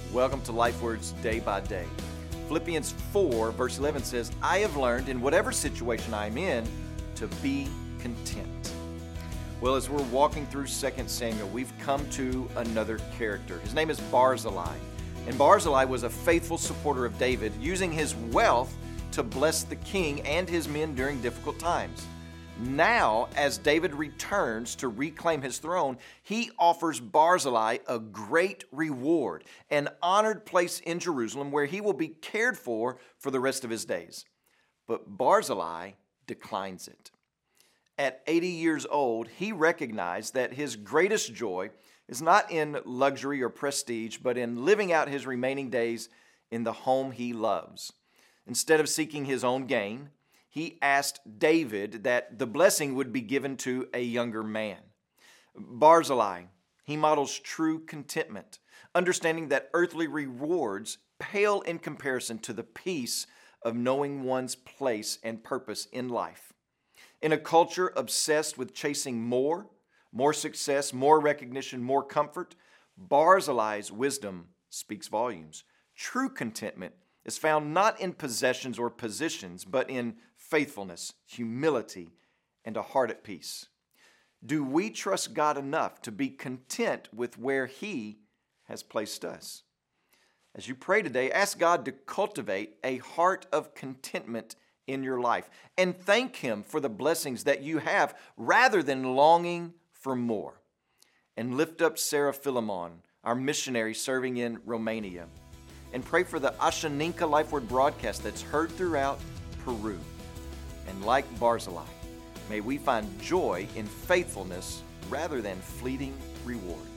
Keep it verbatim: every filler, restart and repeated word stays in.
Welcome to Life Words Day by Day. Philippians four, verse eleven says, I have learned in whatever situation I am in to be content. Well, as we're walking through Second Samuel, we've come to another character. His name is Barzillai. And Barzillai was a faithful supporter of David, using his wealth to bless the king and his men during difficult times. Now, as David returns to reclaim his throne, he offers Barzillai a great reward, an honored place in Jerusalem where he will be cared for for the rest of his days. But Barzillai declines it. At eighty years old, he recognized that his greatest joy is not in luxury or prestige, but in living out his remaining days in the home he loves. Instead of seeking his own gain, he asked David that the blessing would be given to a younger man. Barzillai, he models true contentment, understanding that earthly rewards pale in comparison to the peace of knowing one's place and purpose in life. In a culture obsessed with chasing more, more success, more recognition, more comfort, Barzillai's wisdom speaks volumes. True contentment is found not in possessions or positions, but in faithfulness, humility, and a heart at peace. Do we trust God enough to be content with where He has placed us? As you pray today, ask God to cultivate a heart of contentment in your life and thank Him for the blessings that you have rather than longing for more. And lift up Sarah Philemon, our missionary serving in Romania. And pray for the Ashaninka Life Word broadcast that's heard throughout Peru. And like Barzillai, may we find joy in faithfulness rather than fleeting reward.